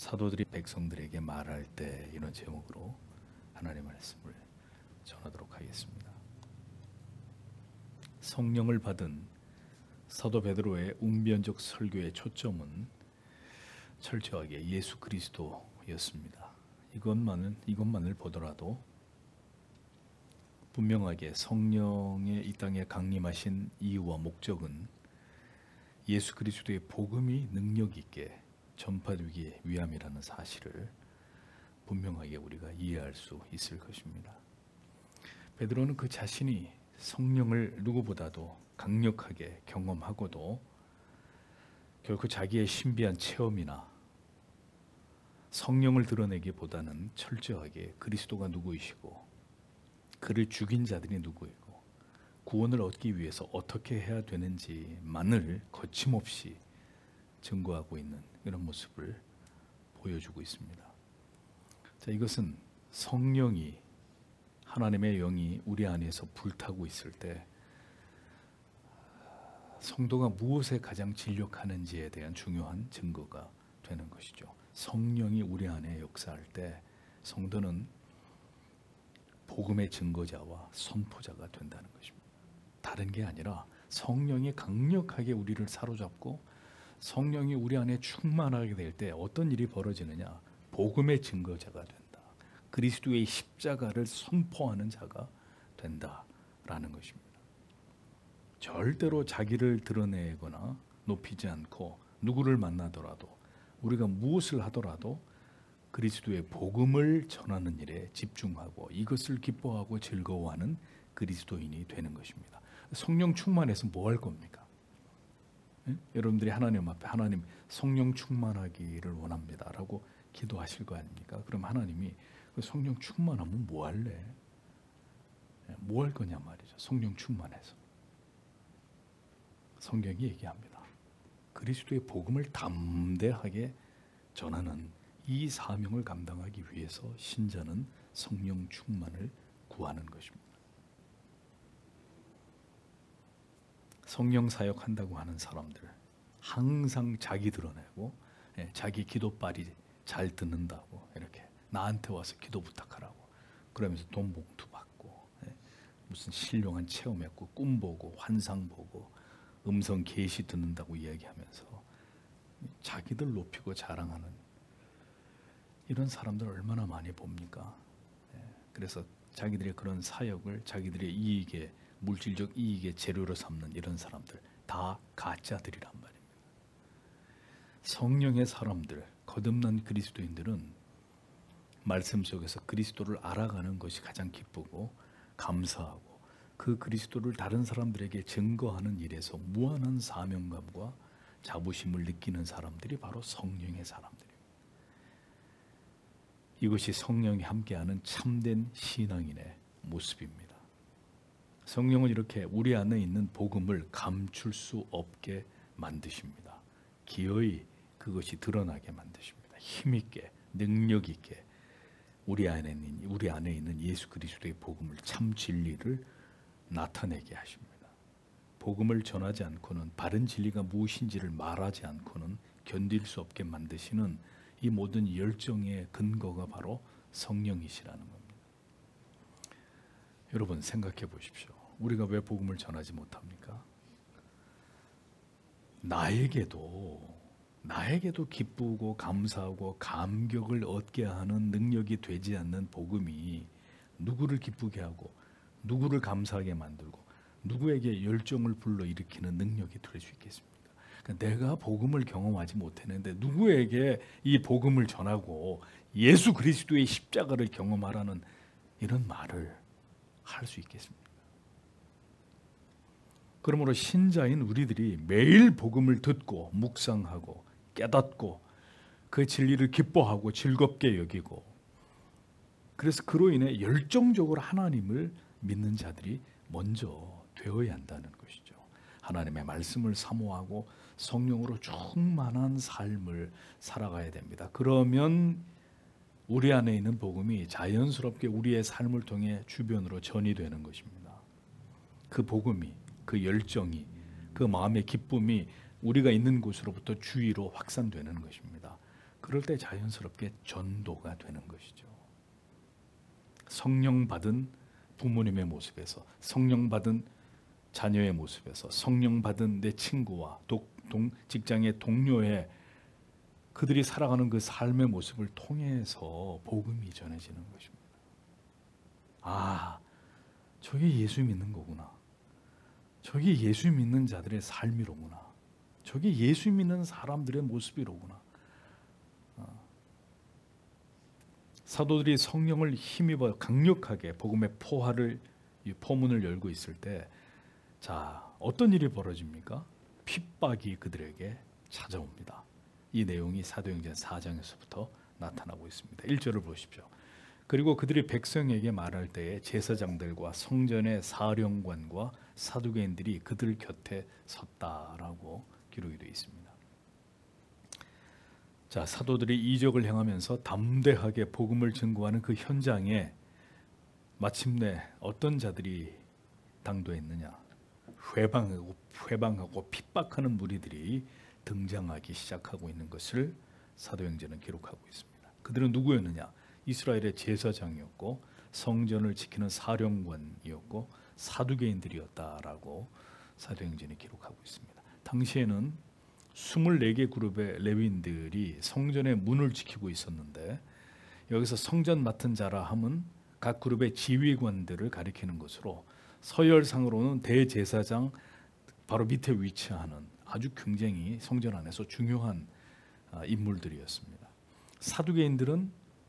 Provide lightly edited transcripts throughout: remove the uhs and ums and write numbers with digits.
사도들이 백성들에게 말할 때 이런 제목으로 하나님의 말씀을 전하도록 하겠습니다. 성령을 받은 사도 베드로의 웅변적 설교의 초점은 철저하게 예수 그리스도였습니다. 이것만을 보더라도 분명하게 성령의 이 땅에 강림하신 이유와 목적은 예수 그리스도의 복음이 능력 있게 전파되기 위함이라는 사실을 분명하게 우리가 이해할 수 있을 것입니다. 베드로는 그 자신이 성령을 누구보다도 강력하게 경험하고도 결코 자기의 신비한 체험이나 성령을 드러내기보다는 철저하게 그리스도가 누구이시고 그를 죽인 자들이 누구이고 구원을 얻기 위해서 어떻게 해야 되는지만을 거침없이 증거하고 있는 이런 모습을 보여주고 있습니다. 자, 이것은 성령이 하나님의 영이 우리 안에서 불타고 있을 때 성도가 무엇에 가장 진력하는지에 대한 중요한 증거가 되는 것이죠. 성령이 우리 안에 역사할 때 성도는 복음의 증거자와 선포자가 된다는 것입니다. 다른 게 아니라 성령이 강력하게 우리를 사로잡고 성령이 우리 안에 충만하게 될 때 어떤 일이 벌어지느냐? 복음의 증거자가 된다. 그리스도의 십자가를 선포하는 자가 된다라는 것입니다. 절대로 자기를 드러내거나 높이지 않고 누구를 만나더라도 우리가 무엇을 하더라도 그리스도의 복음을 전하는 일에 집중하고 이것을 기뻐하고 즐거워하는 그리스도인이 되는 것입니다. 성령 충만해서 뭐 할 겁니까? 여러분들이 하나님 앞에 하나님 성령 충만하기를 원합니다 라고 기도하실 거 아닙니까? 그럼 하나님이 그 성령 충만하면 뭐 할래? 뭐 할 거냐 말이죠. 성령 충만해서 성경이 얘기합니다. 그리스도의 복음을 담대하게 전하는 이 사명을 감당하기 위해서 신자는 성령 충만을 구하는 것입니다. 성령 사역한다고 하는 사람들 항상 자기 드러내고 자기 기도빨이 잘 듣는다고 이렇게 나한테 와서 기도 부탁하라고 그러면서 돈 봉투 받고 무슨 신령한 체험했고 꿈 보고 환상 보고 음성 계시 듣는다고 이야기하면서 자기들 높이고 자랑하는 이런 사람들 얼마나 많이 봅니까? 그래서 자기들의 그런 사역을 자기들의 이익에 물질적 이익의 재료로 삼는 이런 사람들 다 가짜들이란 말입니다. 성령의 사람들, 거듭난 그리스도인들은 말씀 속에서 그리스도를 알아가는 것이 가장 기쁘고 감사하고 그 그리스도를 다른 사람들에게 증거하는 일에서 무한한 사명감과 자부심을 느끼는 사람들이 바로 성령의 사람들입니다. 이것이 성령이 함께하는 참된 신앙인의 모습입니다. 성령은 이렇게 우리 안에 있는 복음을 감출 수 없게 만드십니다. 기어이 그것이 드러나게 만드십니다. 힘있게 능력있게 우리 안에 있는 예수 그리스도의 복음을 참 진리를 나타내게 하십니다. 복음을 전하지 않고는 바른 진리가 무엇인지를 말하지 않고는 견딜 수 없게 만드시는 이 모든 열정의 근거가 바로 성령이시라는 겁니다. 여러분 생각해 보십시오. 우리가 왜 복음을 전하지 못합니까? 나에게도 기쁘고 감사하고 감격을 얻게 하는 능력이 되지 않는 복음이 누구를 기쁘게 하고 누구를 감사하게 만들고 누구에게 열정을 불러일으키는 능력이 될 수 있겠습니까? 그러니까 내가 복음을 경험하지 못했는데 누구에게 이 복음을 전하고 예수 그리스도의 십자가를 경험하라는 이런 말을 할 수 있겠습니까? 그러므로 신자인 우리들이 매일 복음을 듣고 묵상하고 깨닫고 그 진리를 기뻐하고 즐겁게 여기고 그래서 그로 인해 열정적으로 하나님을 믿는 자들이 먼저 되어야 한다는 것이죠. 하나님의 말씀을 사모하고 성령으로 충만한 삶을 살아가야 됩니다. 그러면 우리 안에 있는 복음이 자연스럽게 우리의 삶을 통해 주변으로 전이되는 것입니다. 그 복음이, 그 열정이, 그 마음의 기쁨이 우리가 있는 곳으로부터 주위로 확산되는 것입니다. 그럴 때 자연스럽게 전도가 되는 것이죠. 성령 받은 부모님의 모습에서, 성령 받은 자녀의 모습에서, 성령 받은 내 친구와 직장의 동료의 그들이 살아가는 그 삶의 모습을 통해서 복음이 전해지는 것입니다. 아, 저게 예수 믿는 거구나. 저게 예수 믿는 자들의 삶이로구나. 저게 예수 믿는 사람들의 모습이로구나. 사도들이 성령을 힘입어 강력하게 복음의 포문을 열고 있을 때, 자, 어떤 일이 벌어집니까? 핍박이 그들에게 찾아옵니다. 이 내용이 사도행전 4장에서부터 나타나고 있습니다. 1절을 보십시오. 그리고 그들이 백성에게 말할 때에 제사장들과 성전의 사령관과 사두개인들이 그들 곁에 섰다라고 기록이 되어 있습니다. 자, 사도들이 이적을 행하면서 담대하게 복음을 증거하는 그 현장에 마침내 어떤 자들이 당도했느냐? 회방하고 핍박하는 무리들이 등장하기 시작하고 있는 것을 사도행전은 기록하고 있습니다. 그들은 누구였느냐? 이스라엘의 제사장이었고 성전을 지키는 사령관이었고 사두개인들이었다라고 사도행전이 기록하고 있습니다. 당시에는 24개 그룹의 레위인들이 성전의 문을 지키고 있었는데, 여기서 성전 맡은 자라 함은 각 그룹의 지휘관들을 가리키는 것으로 서열상으로는 대제사장 바로 밑에 위치하는 아주 굉장히 성전 안에서 중요한 인물들이었습니다. 사두개인들은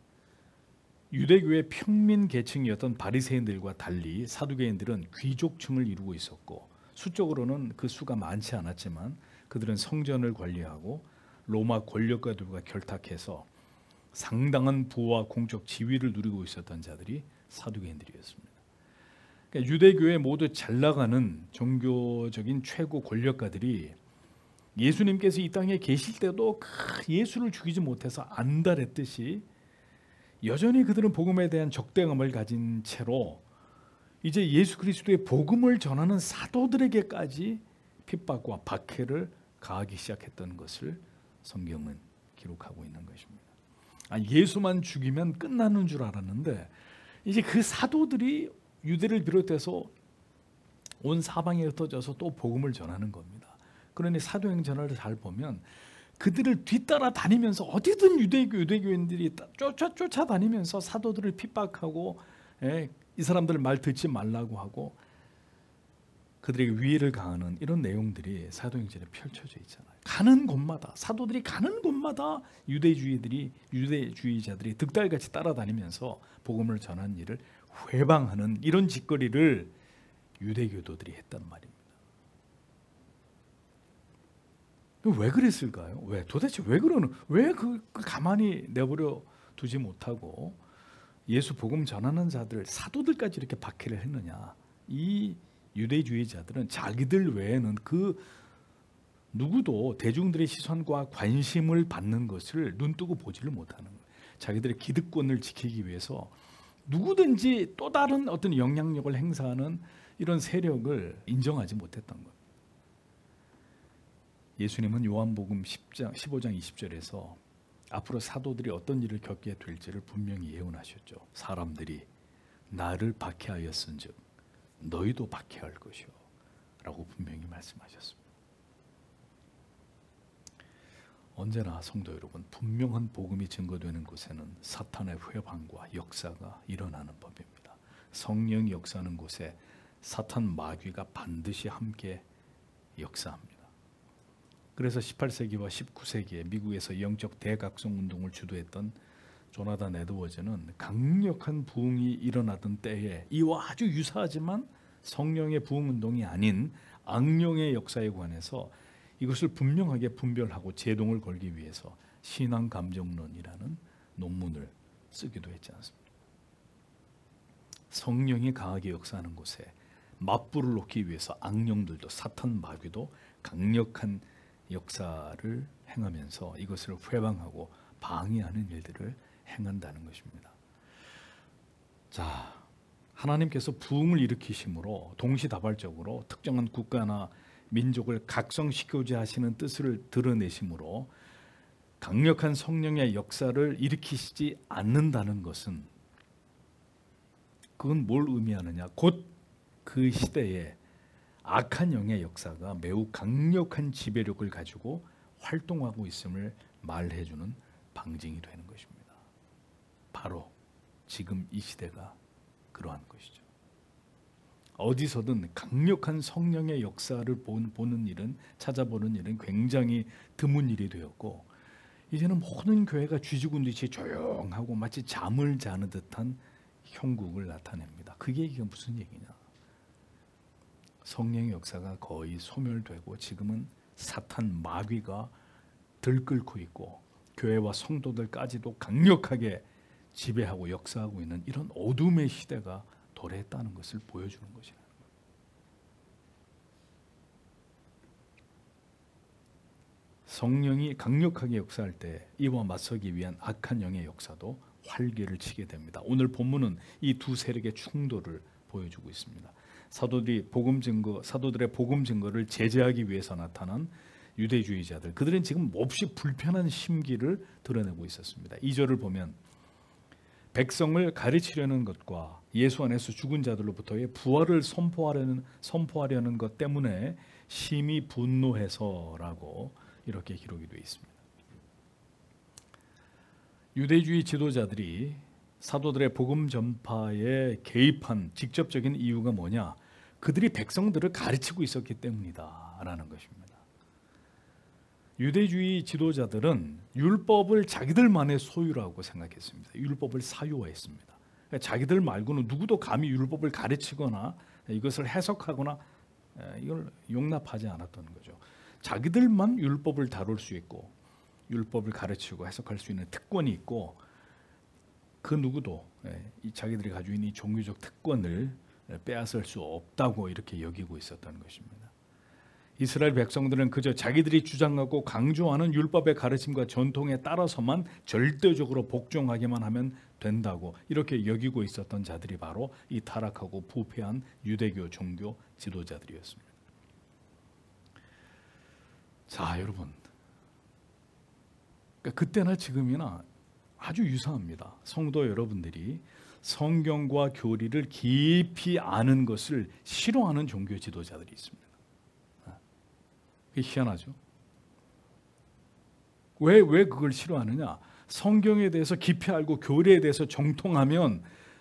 유대교의 평민 계층이었던 바리새인들과 달리 사두개인들은 귀족층을 이루고 있었고, 수적으로는 그 수가 많지 않았지만 그들은 성전을 관리하고 로마 권력가들과 결탁해서 상당한 부와 공적 지위를 누리고 있었던 자들이 사두개인들이었습니다. 그러니까 유대교에 모두 잘 나가는 종교적인 최고 권력가들이 예수님께서 이 땅에 계실 때도 예수를 죽이지 못해서 안달했듯이 여전히 그들은 복음에 대한 적대감을 가진 채로 이제 예수 그리스도의 복음을 전하는 사도들에게까지 핍박과 박해를 가하기 시작했던 것을 성경은 기록하고 있는 것입니다. 예수만 죽이면 끝나는 줄 알았는데 이제 그 사도들이 유대를 비롯해서 온 사방에 흩어져서 또 복음을 전하는 겁니다. 그러니 사도행전을 잘 보면 그들을 뒤따라 다니면서 어디든 유대교인들이 쫓아다니면서 사도들을 핍박하고, 이 사람들 말 듣지 말라고 하고 그들에게 위해를 가하는 이런 내용들이 사도행전에 펼쳐져 있잖아요. 가는 곳마다, 사도들이 가는 곳마다 유대주의자들이 득달같이 따라다니면서 복음을 전하는 일을 회방하는 이런 짓거리를 유대교도들이 했단 말입니다. 왜 그랬을까요? 도대체 왜 가만히 내버려 두지 못하고 예수 복음 전하는 자들, 사도들까지 이렇게 박해를 했느냐? 이 유대주의자들은 자기들 외에는 그 누구도 대중들의 시선과 관심을 받는 것을 눈뜨고 보지를 못하는 거예요. 자기들의 기득권을 지키기 위해서 누구든지 또 다른 어떤 영향력을 행사하는 이런 세력을 인정하지 못했던 거예요. 예수님은 요한복음 15장 20절에서 앞으로 사도들이 어떤 일을 겪게 될지를 분명히 예언하셨죠. 사람들이 나를 박해하였은즉 너희도 박해할 것이요 라고 분명히 말씀하셨습니다. 언제나 성도 여러분, 분명한 복음이 증거되는 곳에는 사탄의 회방과 역사가 일어나는 법입니다. 성령이 역사하는 곳에 사탄 마귀가 반드시 함께 역사합니다. 그래서 18세기와 19세기에 미국에서 영적 대각성 운동을 주도했던 조나단 에드워즈는 강력한 부흥이 일어나던 때에 이와 아주 유사하지만 성령의 부흥 운동이 아닌 악령의 역사에 관해서 이것을 분명하게 분별하고 제동을 걸기 위해서 신앙 감정론이라는 논문을 쓰기도 했지 않습니까? 성령이 강하게 역사하는 곳에 맞불을 놓기 위해서 악령들도 사탄 마귀도 강력한 역사를 행하면서 이것을 회방하고 방해하는 일들을 행한다는 것입니다. 자, 하나님께서 부흥을 일으키심으로 동시다발적으로 특정한 국가나 민족을 각성시키고자 하시는 뜻을 드러내심으로 강력한 성령의 역사를 일으키시지 않는다는 것은 그건 뭘 의미하느냐? 곧 그 시대에 악한 영의 역사가 매우 강력한 지배력을 가지고 활동하고 있음을 말해주는 방증이 되는 것입니다. 바로 지금 이 시대가 그러한 것이죠. 어디서든 강력한 성령의 역사를 보는 일은, 찾아보는 일은 굉장히 드문 일이 되었고, 이제는 모든 교회가 쥐죽은듯이 조용하고 마치 잠을 자는 듯한 형국을 나타냅니다. 그게 이게 무슨 얘기냐? 성령의 역사가 거의 소멸되고 지금은 사탄 마귀가 들끓고 있고 교회와 성도들까지도 강력하게 지배하고 역사하고 있는 이런 어둠의 시대가 도래했다는 것을 보여주는 것이라는 거예요. 성령이 강력하게 역사할 때 이와 맞서기 위한 악한 영의 역사도 활개를 치게 됩니다. 오늘 본문은 이 두 세력의 충돌을 보여주고 있습니다. 사도들의 복음 증거를 제재하기 위해서 나타난 유대주의자들, 그들은 지금 몹시 불편한 심기를 드러내고 있었습니다. 2절을 보면 백성을 가르치려는 것과 예수 안에서 죽은 자들로부터의 부활을 선포하려는 것 때문에 심히 분노해서라고 이렇게 기록이 되어 있습니다. 유대주의 지도자들이 사도들의 복음 전파에 개입한 직접적인 이유가 뭐냐? 그들이 백성들을 가르치고 있었기 때문이다라는 것입니다. 유대주의 지도자들은 율법을 자기들만의 소유라고 생각했습니다. 율법을 사유화했습니다. 그러니까 자기들 말고는 누구도 감히 율법을 가르치거나 이것을 해석하거나 이걸 용납하지 않았던 거죠. 자기들만 율법을 다룰 수 있고 율법을 가르치고 해석할 수 있는 특권이 있고, 그 누구도 자기들이 가지고 있는 이 종교적 특권을 빼앗을 수 없다고 이렇게 여기고 있었던 것입니다. 이스라엘 백성들은 그저 자기들이 주장하고 강조하는 율법의 가르침과 전통에 따라서만 절대적으로 복종하기만 하면 된다고 이렇게 여기고 있었던 자들이 바로 이 타락하고 부패한 유대교 종교 지도자들이었습니다. 자, 여러분, 그러니까 그때나 지금이나 아주 유사합니다. 성도 여러분들이 성경과 교리를 깊이 아는 것을 싫어하는 종교 지도자들이 있습니다. 그게 희한하죠. 왜 그걸 싫어하느냐? 성경에 대해서 깊이 알고 교리에 대해서 정통하면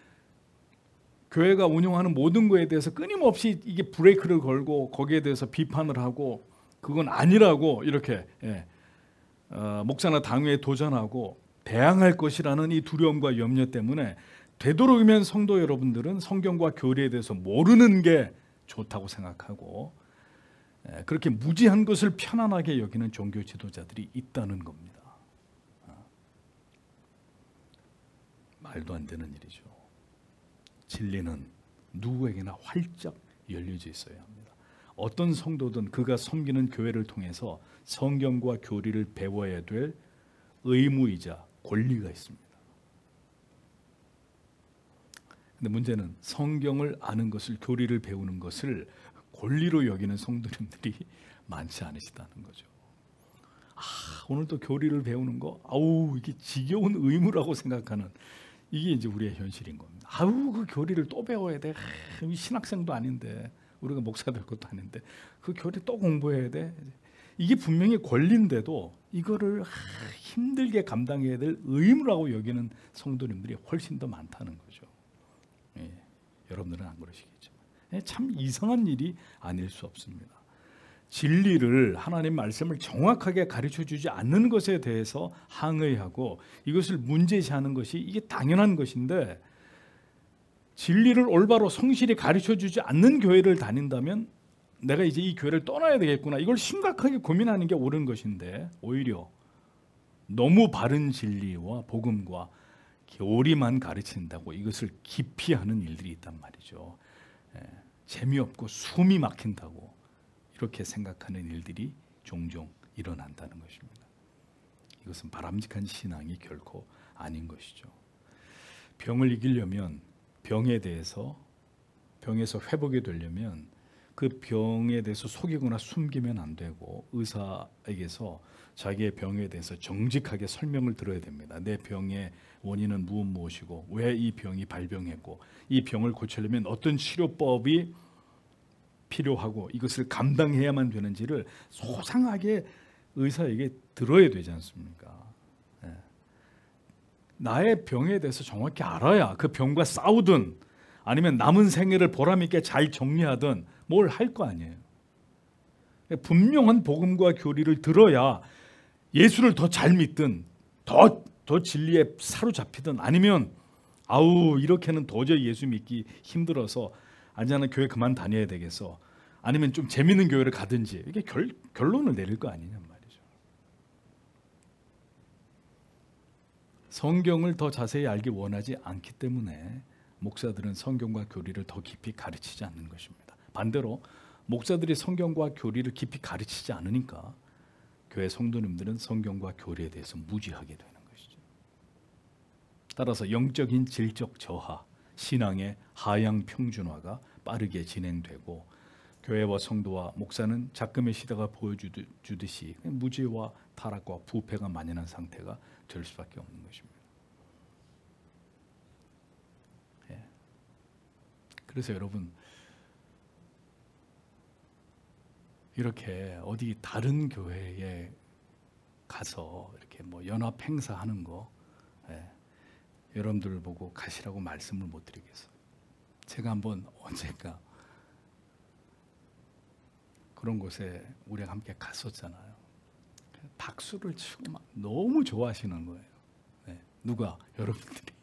교회가 운영하는 모든 것에 대해서 끊임없이 이게 브레이크를 걸고 거기에 대해서 비판을 하고 그건 아니라고 이렇게 목사나 당회에 도전하고 대항할 것이라는 이 두려움과 염려 때문에 되도록이면 성도 여러분들은 성경과 교리에 대해서 모르는 게 좋다고 생각하고 그렇게 무지한 것을 편안하게 여기는 종교 지도자들이 있다는 겁니다. 말도 안 되는 일이죠. 진리는 누구에게나 활짝 열려져 있어야 합니다. 어떤 성도든 그가 섬기는 교회를 통해서 성경과 교리를 배워야 될 의무이자 권리가 있습니다. 근데 문제는 성경을 아는 것을, 교리를 배우는 것을 권리로 여기는 성도님들이 많지 않으시다는 거죠. 오늘도 교리를 배우는 거, 이게 지겨운 의무라고 생각하는, 이게 이제 우리의 현실인 겁니다. 그 교리를 또 배워야 돼. 신학생도 아닌데, 우리가 목사 될 것도 아닌데 그 교리 또 공부해야 돼. 이게 분명히 권리인데도 이거를 힘들게 감당해야 될 의무라고 여기는 성도님들이 훨씬 더 많다는 거죠. 여러분들은 안 그러시겠지만 참 이상한 일이 아닐 수 없습니다. 진리를, 하나님 말씀을 정확하게 가르쳐주지 않는 것에 대해서 항의하고 이것을 문제시하는 것이 이게 당연한 것인데, 진리를 올바로 성실히 가르쳐주지 않는 교회를 다닌다면 내가 이제 이 교회를 떠나야 되겠구나, 이걸 심각하게 고민하는 게 옳은 것인데, 오히려 너무 바른 진리와 복음과 교리만 가르친다고 이것을 기피하는 일들이 있단 말이죠. 재미없고 숨이 막힌다고 이렇게 생각하는 일들이 종종 일어난다는 것입니다. 이것은 바람직한 신앙이 결코 아닌 것이죠. 병을 이기려면, 병에서 회복이 되려면 그 병에 대해서 속이거나 숨기면 안 되고 의사에게서 자기의 병에 대해서 정직하게 설명을 들어야 됩니다. 내 병의 원인은 무엇이고 왜 이 병이 발병했고 이 병을 고치려면 어떤 치료법이 필요하고 이것을 감당해야만 되는지를 소상하게 의사에게 들어야 되지 않습니까? 예. 나의 병에 대해서 정확히 알아야 그 병과 싸우든 아니면 남은 생애를 보람 있게 잘 정리하든 뭘 할 거 아니에요. 분명한 복음과 교리를 들어야 예수를 더 잘 믿든 더 진리에 사로잡히든 아니면 아우 이렇게는 도저히 예수 믿기 힘들어서 안전한 교회 그만 다녀야 되겠어. 아니면 좀 재밌는 교회를 가든지 이게 결론을 내릴 거 아니냔 말이죠. 성경을 더 자세히 알기 원하지 않기 때문에 목사들은 성경과 교리를 더 깊이 가르치지 않는 것입니다. 반대로 목사들이 성경과 교리를 깊이 가르치지 않으니까 교회 성도님들은 성경과 교리에 대해서 무지하게 되는 것이죠. 따라서 영적인 질적 저하, 신앙의 하향 평준화가 빠르게 진행되고 교회와 성도와 목사는 작금의 시대가 보여주듯이 무지와 타락과 부패가 만연한 상태가 될 수밖에 없는 것입니다. 예. 그래서 여러분 이렇게 어디 다른 교회에 가서 이렇게 뭐 연합 행사하는 거 여러분들 보고 가시라고 말씀을 못 드리겠어요. 제가 한번 언젠가 그런 곳에 우리가 함께 갔었잖아요. 박수를 치고 막 너무 좋아하시는 거예요. 누가? 여러분들이.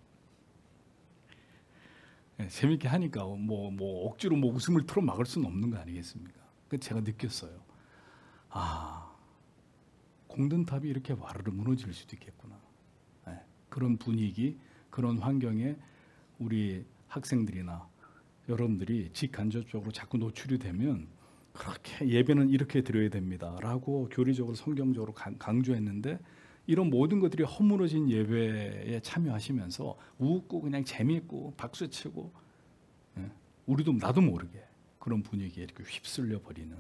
재밌게 하니까 뭐 억지로 웃음을 틀어 막을 수는 없는 거 아니겠습니까? 제가 느꼈어요. 아, 공든탑이 이렇게 와르르 무너질 수도 있겠구나. 그런 분위기, 그런 환경에 우리 학생들이나 여러분들이 직간접적으로 자꾸 노출이 되면 그렇게 예배는 이렇게 드려야 됩니다라고 교리적으로 성경적으로 강조했는데 이런 모든 것들이 허물어진 예배에 참여하시면서 웃고 그냥 재미있고 박수치고 우리도 나도 모르게 그런 분위기에 이렇게 휩쓸려 버리는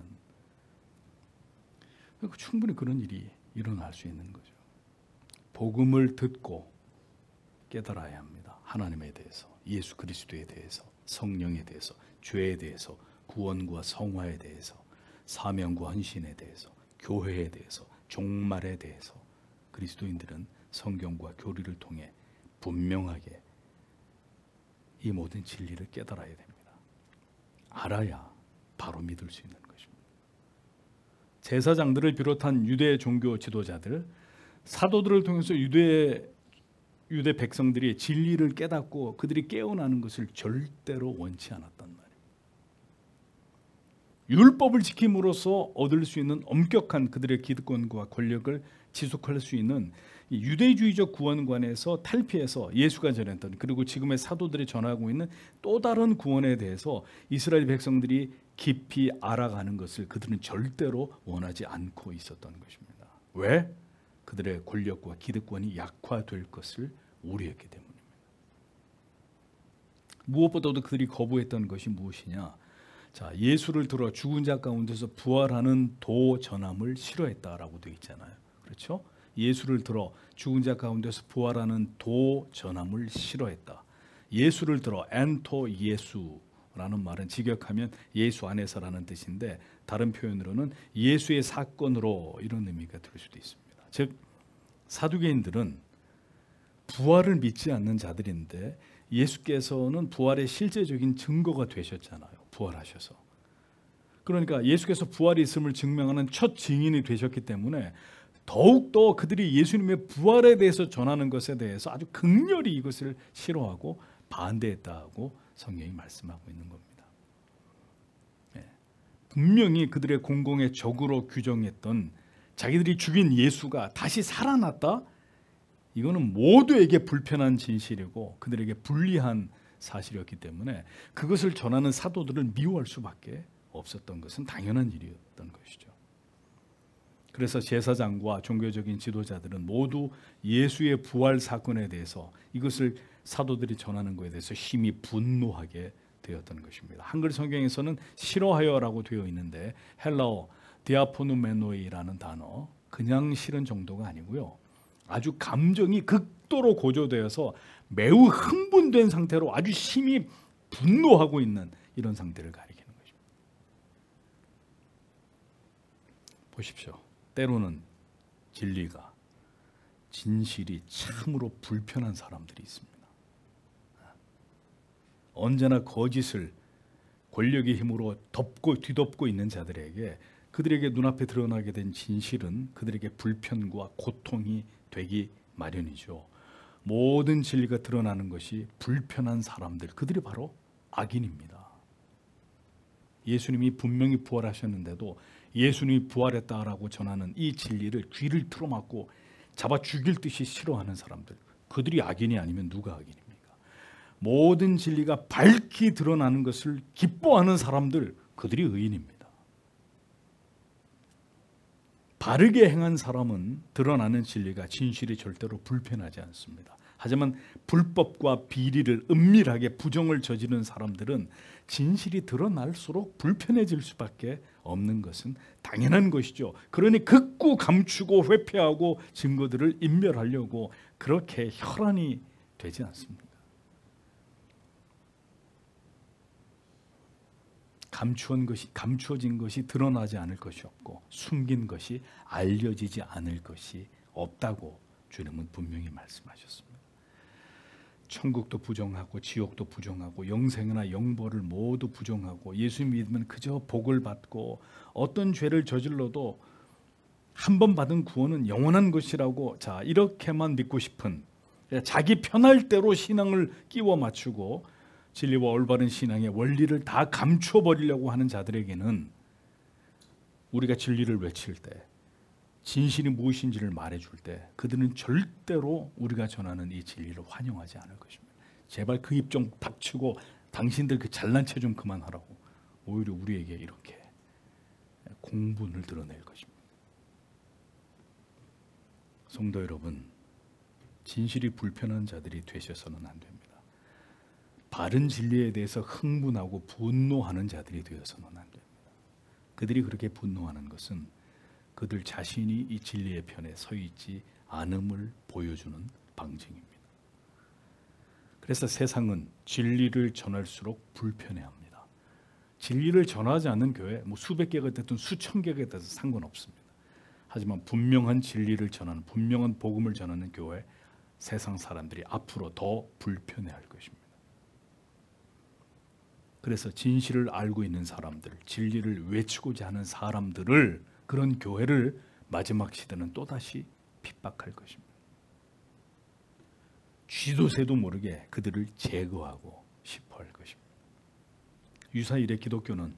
충분히 그런 일이 일어날 수 있는 거죠. 복음을 듣고 깨달아야 합니다. 하나님에 대해서, 예수 그리스도에 대해서, 성령에 대해서, 죄에 대해서, 구원과 성화에 대해서, 사명과 헌신에 대해서, 교회에 대해서, 종말에 대해서 그리스도인들은 성경과 교리를 통해 분명하게 이 모든 진리를 깨달아야 됩니다. 알아야 바로 믿을 수 있는 것입니다. 제사장들을 비롯한 유대 종교 지도자들, 사도들을 통해서 유대 백성들이 진리를 깨닫고 그들이 깨어나는 것을 절대로 원치 않았단 말이에요. 율법을 지킴으로써 얻을 수 있는 엄격한 그들의 기득권과 권력을 지속할 수 있는 유대주의적 구원관에서 탈피해서 예수가 전했던 그리고 지금의 사도들이 전하고 있는 또 다른 구원에 대해서 이스라엘 백성들이 깊이 알아가는 것을 그들은 절대로 원하지 않고 있었던 것입니다. 왜? 그들의 권력과 기득권이 약화될 것을 우려했기 때문입니다. 무엇보다도 그들이 거부했던 것이 무엇이냐? 자, 예수를 들어 죽은 자 가운데서 부활하는 도 전함을 싫어했다라고 되어 있잖아요. 그렇죠? 예수를 들어 죽은 자 가운데서 부활하는 도 전함을 싫어했다. 예수를 들어 엔토 예수라는 말은 직역하면 예수 안에서라는 뜻인데 다른 표현으로는 예수의 사건으로 이런 의미가 될 수도 있습니다. 즉 사두개인들은 부활을 믿지 않는 자들인데 예수께서는 부활의 실제적인 증거가 되셨잖아요. 부활하셔서. 그러니까 예수께서 부활이 있음을 증명하는 첫 증인이 되셨기 때문에 더욱더 그들이 예수님의 부활에 대해서 전하는 것에 대해서 아주 극렬히 이것을 싫어하고 반대했다고 성경이 말씀하고 있는 겁니다. 분명히 그들의 공공의 적으로 규정했던 자기들이 죽인 예수가 다시 살아났다? 이거는 모두에게 불편한 진실이고 그들에게 불리한 사실이었기 때문에 그것을 전하는 사도들을 미워할 수밖에 없었던 것은 당연한 일이었던 것이죠. 그래서 제사장과 종교적인 지도자들은 모두 예수의 부활 사건에 대해서 이것을 사도들이 전하는 것에 대해서 심히 분노하게 되었던 것입니다. 한글 성경에서는 싫어하여라고 되어 있는데 헬라어 디아포누메노이라는 단어, 그냥 싫은 정도가 아니고요. 아주 감정이 극도로 고조되어서 매우 흥분된 상태로 아주 심히 분노하고 있는 이런 상태를 가리키는 것입니다. 보십시오. 때로는 진리가, 진실이 참으로 불편한 사람들이 있습니다. 언제나 거짓을 권력의 힘으로 뒤덮고 있는 자들에게, 그들에게 눈앞에 드러나게 된 진실은 그들에게 불편과 고통이 되기 마련이죠. 모든 진리가 드러나는 것이 불편한 사람들, 그들이 바로 악인입니다. 예수님이 분명히 부활하셨는데도 예수님이 부활했다라고 전하는 이 진리를 귀를 틀어막고 잡아 죽일 듯이 싫어하는 사람들, 그들이 악인이 아니면 누가 악인입니까? 모든 진리가 밝히 드러나는 것을 기뻐하는 사람들, 그들이 의인입니다. 바르게 행한 사람은 드러나는 진리가, 진실이 절대로 불편하지 않습니다. 하지만 불법과 비리를 은밀하게 부정을 저지르는 사람들은 진실이 드러날수록 불편해질 수밖에 없는 것은 당연한 것이죠. 그러니 극구 감추고 회피하고 증거들을 인멸하려고 그렇게 혈안이 되지 않습니다. 감추어진 것이 드러나지 않을 것이 없고 숨긴 것이 알려지지 않을 것이 없다고 주님은 분명히 말씀하셨습니다. 천국도 부정하고 지옥도 부정하고 영생이나 영벌을 모두 부정하고 예수 믿으면 그저 복을 받고 어떤 죄를 저질러도 한 번 받은 구원은 영원한 것이라고, 자, 이렇게만 믿고 싶은, 자기 편할 대로 신앙을 끼워 맞추고 진리와 올바른 신앙의 원리를 다 감춰 버리려고 하는 자들에게는 우리가 진리를 외칠 때, 진실이 무엇인지를 말해줄 때 그들은 절대로 우리가 전하는 이 진리를 환영하지 않을 것입니다. 제발 그 입 좀 닥치고 당신들 그 잘난 체 좀 그만하라고 오히려 우리에게 이렇게 공분을 드러낼 것입니다. 성도 여러분, 진실이 불편한 자들이 되셔서는 안 됩니다. 바른 진리에 대해서 흥분하고 분노하는 자들이 되어서는 안 됩니다. 그들이 그렇게 분노하는 것은 그들 자신이 이 진리의 편에 서 있지 않음을 보여주는 방증입니다. 그래서 세상은 진리를 전할수록 불편해합니다. 진리를 전하지 않는 교회, 수백 개가 됐든 수천 개가 됐든 상관없습니다. 하지만 분명한 진리를 전하는, 분명한 복음을 전하는 교회, 세상 사람들이 앞으로 더 불편해할 것입니다. 그래서 진실을 알고 있는 사람들, 진리를 외치고자 하는 사람들을, 그런 교회를 마지막 시대는 또다시 핍박할 것입니다. 쥐도 새도 모르게 그들을 제거하고 싶어 할 것입니다. 유사일에 기독교는,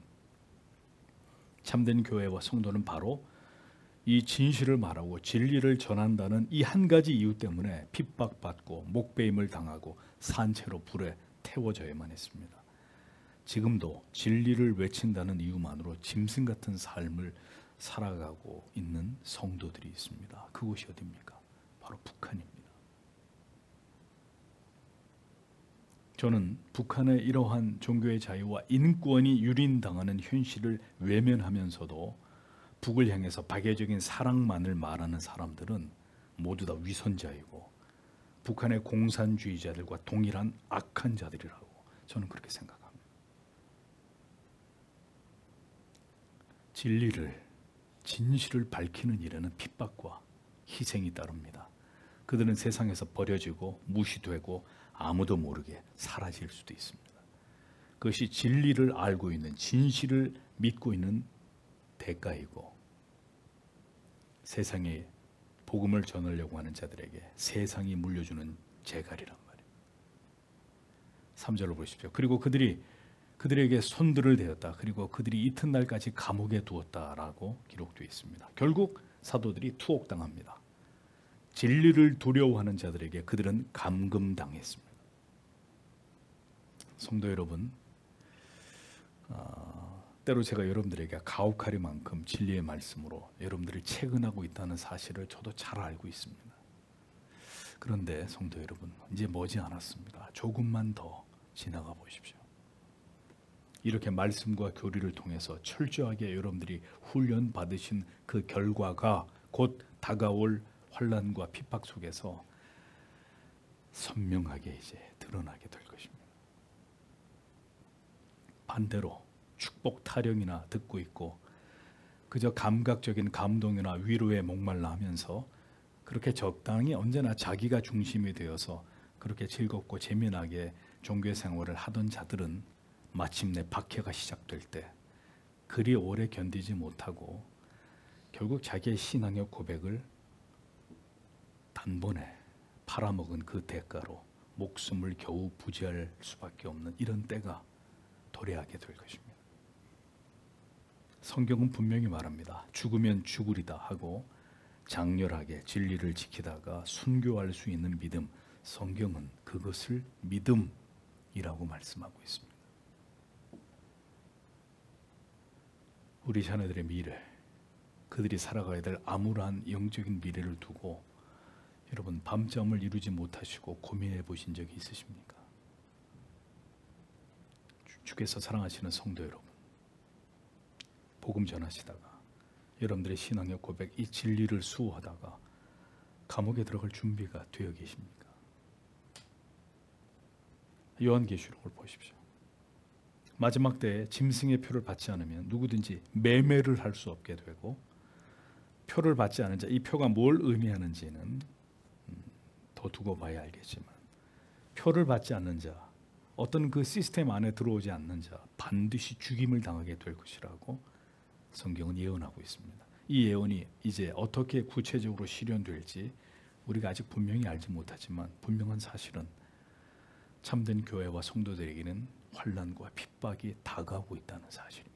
참된 교회와 성도는 바로 이 진실을 말하고 진리를 전한다는 이 한 가지 이유 때문에 핍박받고 목베임을 당하고 산채로 불에 태워져야만 했습니다. 지금도 진리를 외친다는 이유만으로 짐승 같은 삶을 살아가고 있는 성도들이 있습니다. 그곳이 어디입니까? 바로 북한입니다. 저는 북한의 이러한 종교의 자유와 인권이 유린당하는 현실을 외면하면서도 북을 향해서 박애적인 사랑만을 말하는 사람들은 모두 다 위선자이고 북한의 공산주의자들과 동일한 악한 자들이라고 저는 그렇게 생각합니다. 진실을 밝히는 일에는 핍박과 희생이 따릅니다. 그들은 세상에서 버려지고 무시되고 아무도 모르게 사라질 수도 있습니다. 그것이 진리를 알고 있는, 진실을 믿고 있는 대가이고, 세상에 복음을 전하려고 하는 자들에게 세상이 물려주는 재갈이란 말이에요. 3절을 보십시오. 그리고 그들에게 손들을 대었다. 그리고 그들이 이튿날까지 감옥에 두었다라고 기록되어 있습니다. 결국 사도들이 투옥당합니다. 진리를 두려워하는 자들에게 그들은 감금당했습니다. 성도 여러분, 때로 제가 여러분들에게 가혹하리만큼 진리의 말씀으로 여러분들을 채근하고 있다는 사실을 저도 잘 알고 있습니다. 그런데 성도 여러분, 이제 머지 않았습니다. 조금만 더 지나가 보십시오. 이렇게 말씀과 교리를 통해서 철저하게 여러분들이 훈련 받으신 그 결과가 곧 다가올 환난과 핍박 속에서 선명하게 이제 드러나게 될 것입니다. 반대로 축복 타령이나 듣고 있고 그저 감각적인 감동이나 위로에 목말라 하면서 그렇게 적당히 언제나 자기가 중심이 되어서 그렇게 즐겁고 재미나게 종교 생활을 하던 자들은 마침내 박해가 시작될 때 그리 오래 견디지 못하고 결국 자기의 신앙의 고백을 단번에 팔아먹은 그 대가로 목숨을 겨우 부지할 수밖에 없는 이런 때가 도래하게 될 것입니다. 성경은 분명히 말합니다. 죽으면 죽으리다 하고 장렬하게 진리를 지키다가 순교할 수 있는 믿음, 성경은 그것을 믿음이라고 말씀하고 있습니다. 우리 자녀들의 미래, 그들이 살아가야 될 암울한 영적인 미래를 두고 여러분 밤잠을 이루지 못하시고 고민해 보신 적이 있으십니까? 주께서 사랑하시는 성도 여러분, 복음 전하시다가 여러분들의 신앙의 고백, 이 진리를 수호하다가 감옥에 들어갈 준비가 되어 계십니까? 요한계시록을 보십시오. 마지막 때에 짐승의 표를 받지 않으면 누구든지 매매를 할 수 없게 되고, 표를 받지 않은 자, 이 표가 뭘 의미하는지는 더 두고 봐야 알겠지만, 표를 받지 않는 자, 어떤 그 시스템 안에 들어오지 않는 자 반드시 죽임을 당하게 될 것이라고 성경은 예언하고 있습니다. 이 예언이 이제 어떻게 구체적으로 실현될지 우리가 아직 분명히 알지 못하지만 분명한 사실은 참된 교회와 성도들에게는 환난과 핍박이 다가오고 있다는 사실입니다.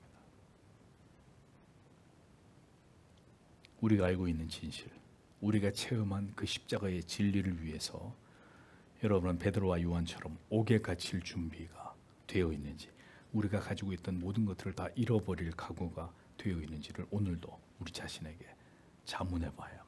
우리가 알고 있는 진실, 우리가 체험한 그 십자가의 진리를 위해서 여러분은 베드로와 요한처럼 옥에 갇힐 준비가 되어 있는지, 우리가 가지고 있던 모든 것들을 다 잃어버릴 각오가 되어 있는지를 오늘도 우리 자신에게 자문해 봐야 합니다.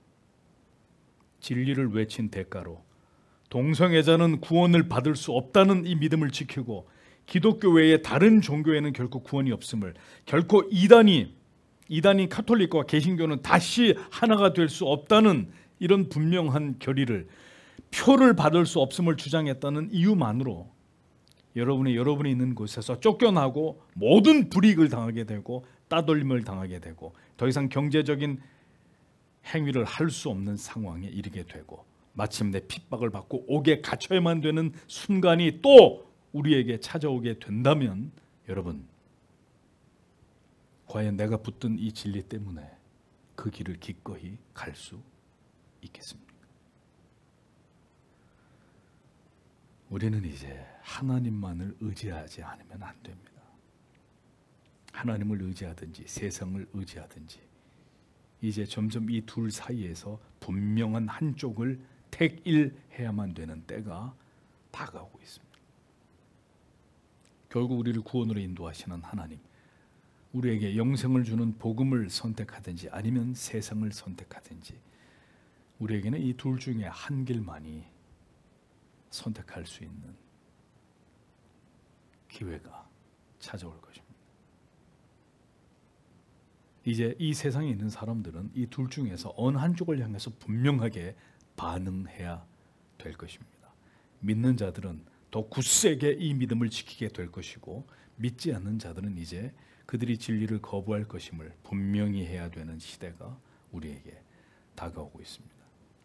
진리를 외친 대가로 동성애자는 구원을 받을 수 없다는 이 믿음을 지키고, 기독교 외에 다른 종교에는 결코 구원이 없음을, 결코 이단이 카톨릭과 개신교는 다시 하나가 될 수 없다는 이런 분명한 결의를, 표를 받을 수 없음을 주장했다는 이유만으로 여러분이 있는 곳에서 쫓겨나고 모든 불이익을 당하게 되고 따돌림을 당하게 되고 더 이상 경제적인 행위를 할 수 없는 상황에 이르게 되고 마침내 핍박을 받고 옥에 갇혀야만 되는 순간이 또 우리에게 찾아오게 된다면, 여러분, 과연 내가 붙든 이 진리 때문에 그 길을 기꺼이 갈 수 있겠습니까? 우리는 이제 하나님만을 의지하지 않으면 안 됩니다. 하나님을 의지하든지 세상을 의지하든지 이제 점점 이 둘 사이에서 분명한 한쪽을 택일해야만 되는 때가 다가오고 있습니다. 결국 우리를 구원으로 인도하시는 하나님, 우리에게 영생을 주는 복음을 선택하든지 아니면 세상을 선택하든지 우리에게는 이 둘 중에 한 길만이 선택할 수 있는 기회가 찾아올 것입니다. 이제 이 세상에 있는 사람들은 이 둘 중에서 어느 한쪽을 향해서 분명하게 반응해야 될 것입니다. 믿는 자들은 더 굳세게 이 믿음을 지키게 될 것이고, 믿지 않는 자들은 이제 그들이 진리를 거부할 것임을 분명히 해야 되는 시대가 우리에게 다가오고 있습니다.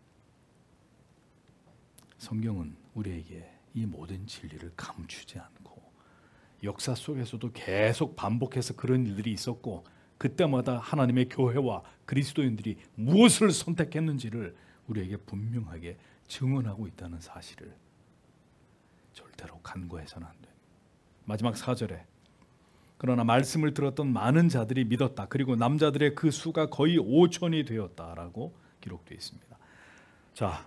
성경은 우리에게 이 모든 진리를 감추지 않고, 역사 속에서도 계속 반복해서 그런 일들이 있었고 그때마다 하나님의 교회와 그리스도인들이 무엇을 선택했는지를 우리에게 분명하게 증언하고 있다는 사실을 절대로 간과해서는 안 됩니다. 마지막 4절에 그러나 말씀을 들었던 많은 자들이 믿었다. 그리고 남자들의 그 수가 거의 5천이 되었다라고 기록되어 있습니다. 자,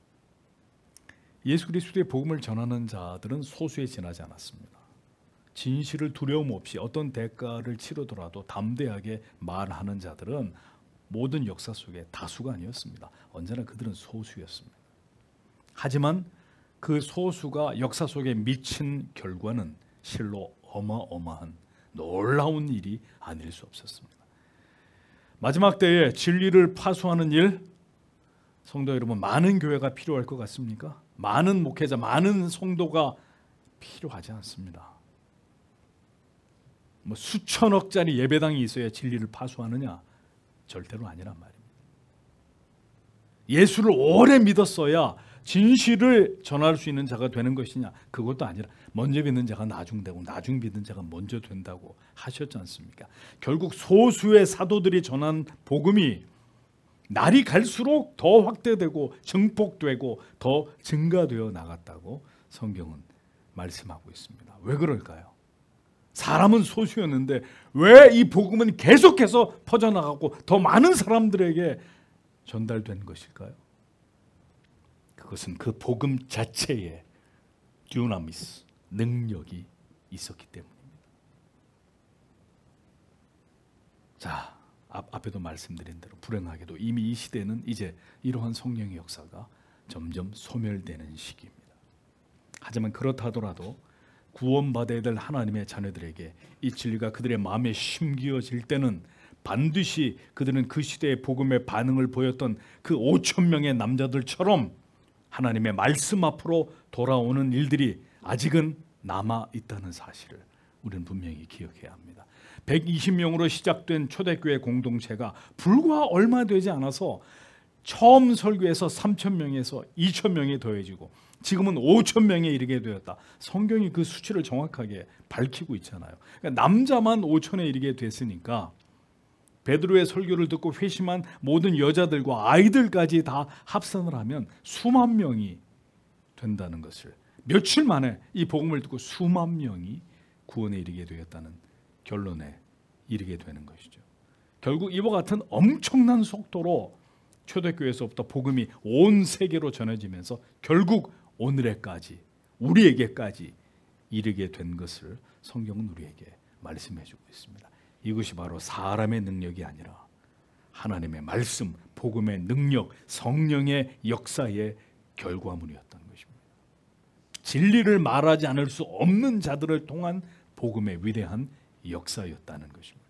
예수 그리스도의 복음을 전하는 자들은 소수에 지나지 않았습니다. 진실을 두려움 없이 어떤 대가를 치르더라도 담대하게 말하는 자들은 모든 역사 속에 다수가 아니었습니다. 언제나 그들은 소수였습니다. 하지만 그 소수가 역사 속에 미친 결과는 실로 어마어마한 놀라운 일이 아닐 수 없었습니다. 마지막 때에 진리를 파수하는 일, 성도 여러분, 많은 교회가 필요할 것 같습니까? 많은 목회자, 많은 성도가 필요하지 않습니다. 뭐 수천억짜리 예배당이 있어야 진리를 파수하느냐? 절대로 아니란 말입니다. 예수를 오래 믿었어야 진실을 전할 수 있는 자가 되는 것이냐? 그것도 아니라 먼저 믿는 자가 나중 되고 나중 믿는 자가 먼저 된다고 하셨지 않습니까? 결국 소수의 사도들이 전한 복음이 날이 갈수록 더 확대되고 증폭되고 더 증가되어 나갔다고 성경은 말씀하고 있습니다. 왜 그럴까요? 사람은 소수였는데 왜 이 복음은 계속해서 퍼져나가고 더 많은 사람들에게 전달된 것일까요? 그것은 그 복음 자체에 듀나미스, 능력이 있었기 때문입니다. 자, 앞에도 말씀드린 대로 불행하게도 이미 이 시대는 이제 이러한 성령의 역사가 점점 소멸되는 시기입니다. 하지만 그렇다 하더라도 구원받아야 될 하나님의 자녀들에게 이 진리가 그들의 마음에 심기어질 때는 반드시 그들은 그 시대의 복음의 반응을 보였던 그 5천 명의 남자들처럼 하나님의 말씀 앞으로 돌아오는 일들이 아직은 남아있다는 사실을 우리는 분명히 기억해야 합니다. 120명으로 시작된 초대교회 공동체가 불과 얼마 되지 않아서 처음 설교에서 3,000명에서 2,000명이 더해지고 지금은 5,000명에 이르게 되었다. 성경이 그 수치를 정확하게 밝히고 있잖아요. 그러니까 남자만 5,000에 이르게 됐으니까 베드로의 설교를 듣고 회심한 모든 여자들과 아이들까지 다 합산을 하면 수만 명이 된다는 것을, 며칠 만에 이 복음을 듣고 수만 명이 구원에 이르게 되었다는 결론에 이르게 되는 것이죠. 결국 이와 같은 엄청난 속도로 초대교회에서부터 복음이 온 세계로 전해지면서 결국 오늘에까지, 우리에게까지 이르게 된 것을 성경은 우리에게 말씀해주고 있습니다. 이것이 바로 사람의 능력이 아니라 하나님의 말씀, 복음의 능력, 성령의 역사의 결과물이었던 것입니다. 진리를 말하지 않을 수 없는 자들을 통한 복음의 위대한 역사였다는 것입니다.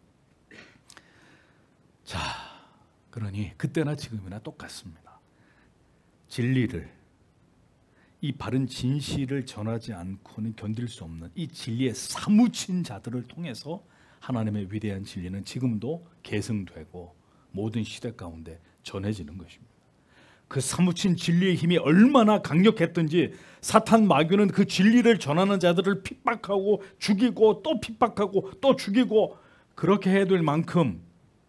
자, 그러니 그때나 지금이나 똑같습니다. 진리를, 이 바른 진실을 전하지 않고는 견딜 수 없는 이 진리에 사무친 자들을 통해서 하나님의 위대한 진리는 지금도 계승되고 모든 시대 가운데 전해지는 것입니다. 그 사무친 진리의 힘이 얼마나 강력했던지 사탄 마귀는 그 진리를 전하는 자들을 핍박하고 죽이고 또 핍박하고 또 죽이고 그렇게 해야 될 만큼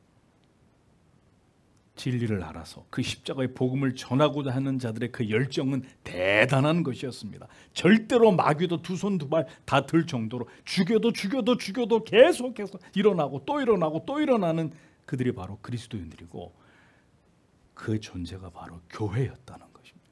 진리를 알아서 그 십자가의 복음을 전하고자 하는 자들의 그 열정은 대단한 것이었습니다. 절대로 마귀도 두 손 두 발 다 들 정도로 죽여도 계속해서 일어나고 또 일어나고 또 일어나는 그들이 바로 그리스도인들이고 그 존재가 바로 교회였다는 것입니다.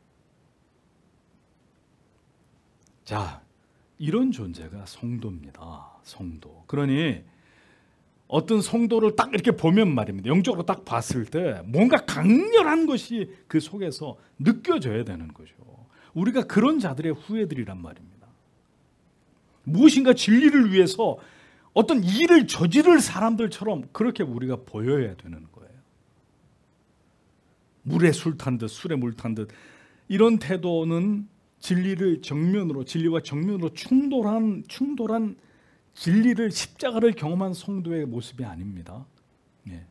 자, 이런 존재가 성도입니다. 성도. 그러니 어떤 성도를 딱 이렇게 보면 말입니다. 영적으로 딱 봤을 때 뭔가 강렬한 것이 그 속에서 느껴져야 되는 거죠. 우리가 그런 자들의 후예들이란 말입니다. 무엇인가 진리를 위해서 어떤 일을 저지를 사람들처럼 그렇게 우리가 보여야 되는 거예요. 물에 술 탄 듯, 술에 물 탄 듯, 이런 태도는 진리를 정면으로, 진리와 정면으로 충돌한 진리를, 십자가를 경험한 성도의 모습이 아닙니다. 예.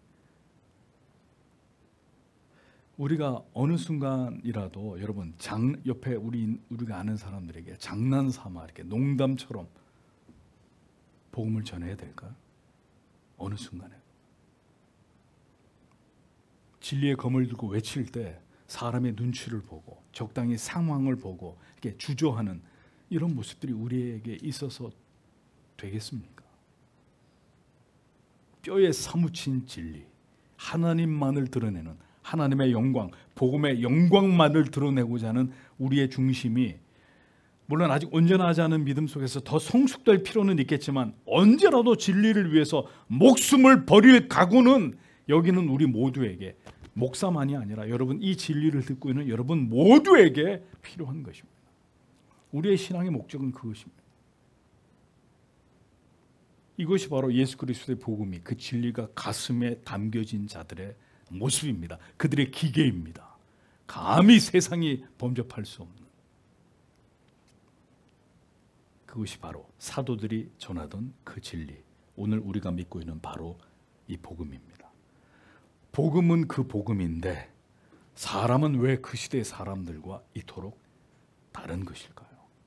우리가 어느 순간이라도 여러분 옆에 우리가 아는 사람들에게 장난삼아 이렇게 농담처럼 복음을 전해야 될까요? 어느 순간에 진리의 검을 들고 외칠 때 사람의 눈치를 보고 적당히 상황을 보고 이렇게 주저하는 이런 모습들이 우리에게 있어서 되겠습니까? 뼈에 사무친 진리, 하나님만을 드러내는 하나님의 영광, 복음의 영광만을 드러내고자 하는 우리의 중심이 물론 아직 온전하지 않은 믿음 속에서 더 성숙될 필요는 있겠지만 언제라도 진리를 위해서 목숨을 버릴 각오는 여기는 우리 모두에게, 목사만이 아니라 여러분, 이 진리를 듣고 있는 여러분 모두에게 필요한 것입니다. 우리의 신앙의 목적은 그것입니다. 이것이 바로 예수 그리스도의 복음이 그 진리가 가슴에 담겨진 자들의 모습입니다. 그들의 기계입니다. 감히 세상이 범접할 수 없는 그것이 바로 사도들이 전하던 그 진리, 오늘 우리가 믿고 있는 바로 이 복음입니다. 복음은 그 복음인데 사람은 왜 그 시대의 사람들과 이토록 다른 것일까요?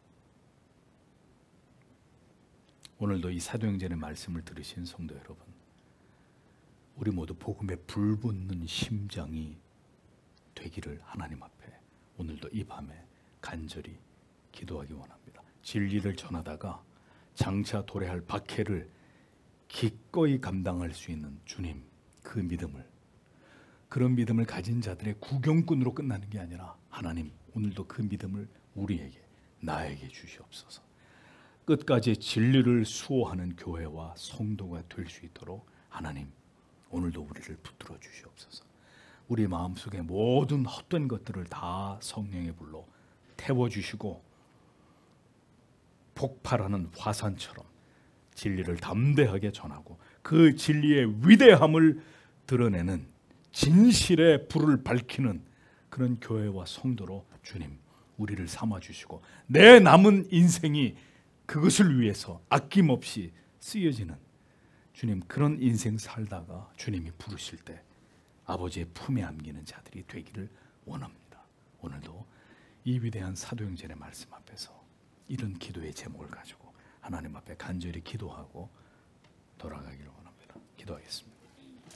오늘도 이 사도행전의 말씀을 들으신 성도 여러분, 우리 모두 복음에 불붙는 심장이 되기를 하나님 앞에 오늘도 이 밤에 간절히 기도하기 원합니다. 진리를 전하다가 장차 도래할 박해를 기꺼이 감당할 수 있는 주님, 그 믿음을, 그런 믿음을 가진 자들의 구경꾼으로 끝나는 게 아니라 하나님 오늘도 그 믿음을 우리에게, 나에게 주시옵소서. 끝까지 진리를 수호하는 교회와 성도가 될 수 있도록 하나님 오늘도 우리를 붙들어 주시옵소서. 우리 마음속에 모든 헛된 것들을 다 성령의 불로 태워주시고 폭발하는 화산처럼 진리를 담대하게 전하고 그 진리의 위대함을 드러내는 진실의 불을 밝히는 그런 교회와 성도로 주님 우리를 삼아주시고 내 남은 인생이 그것을 위해서 아낌없이 쓰여지는 주님, 그런 인생 살다가 주님이 부르실 때 아버지의 품에 안기는 자들이 되기를 원합니다. 오늘도 이 위대한 사도행전의 말씀 앞에서 이런 기도의 제목을 가지고 하나님 앞에 간절히 기도하고 돌아가기를 원합니다. 기도하겠습니다.